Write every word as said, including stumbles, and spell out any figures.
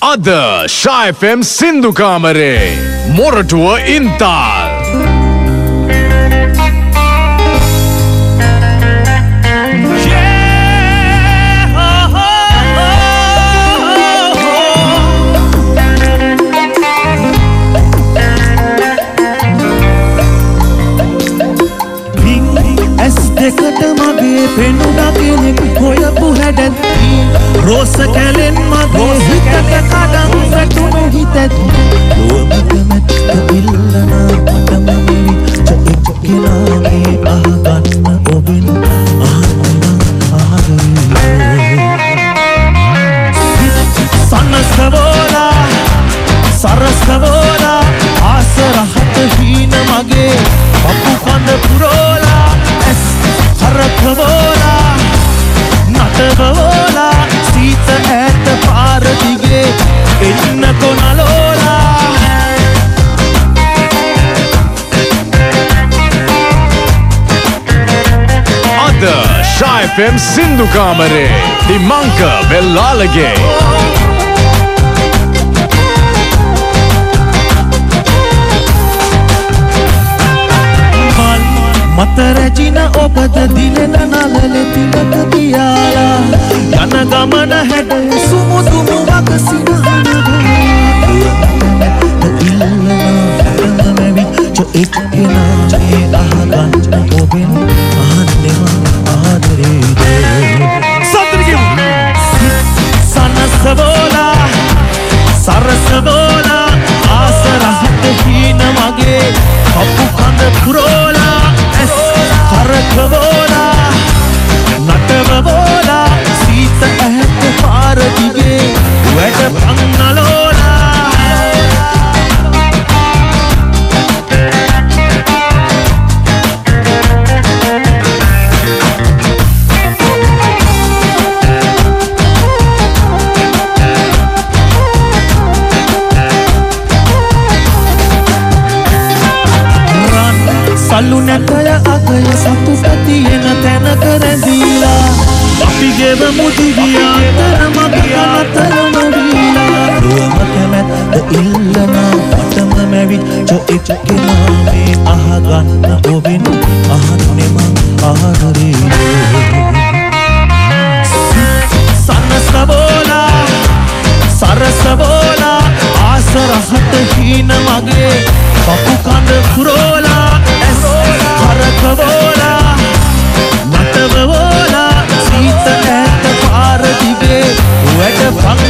Ada Shy F M Sindhu Kamare Moratuwa Intal දෙකට මගේ පෙනුඩ කෙනෙක් හොයපු හැඩැත්ති රෝස කැලෙන් මගේ හිතට කඩන් වැටුණු හිතැත්ති ලෝමක මැත්ත ඉල්ලනා මටම මෙවිච්ච එක්කෙනාගේ අහගන්න ඔබෙන් අහන්න ආදරේ සනසවෝලා සරසවෝලා ආසරහත හීන මගේ පපු කඳ පුරෝලා හරකවෝලා නටවෝලා සීත ඇත පාරදිගේ එන්න කොනලෝලා Ada Shy F M Sindhu Kamare Dimanka Bellalage මතරජින ඔබද දිලෙන නලලෙ තිලක තියාලා යන ගමන හැඩ සුමුදුමු වග සිනහනග එක්කෙනාගේ අහගන්න ඔබෙන් අහන්නෙම ආදරේද සනසවෝලා සරසවෝලා ආසරහත හීන මගේ කපු කඳ පුරෝලා හරකවෝලා නටවෝලා සීත ඇහැත පාරදිගේ වැඩ පන්නලෝලා සල්ලු නැතය අගය සතු පැතියෙන තැනක රැඳීලා අපි ගෙවමු දිවියා අතරමගේ අතරමවීලා රුවම කැමැත්ත ඉල්ලනා පටම මැවිච්ච එක්කෙනා මේ අහගන්න ඔබෙන් අහන්නෙම ආදරේ සනසවෝලා සරසවෝලා ආසරහත හීන මගේ පපු කඳ පුරෝලා හරකවෝලා නටවෝලා සීත ඇත පාරදිගේ වැඩ පන්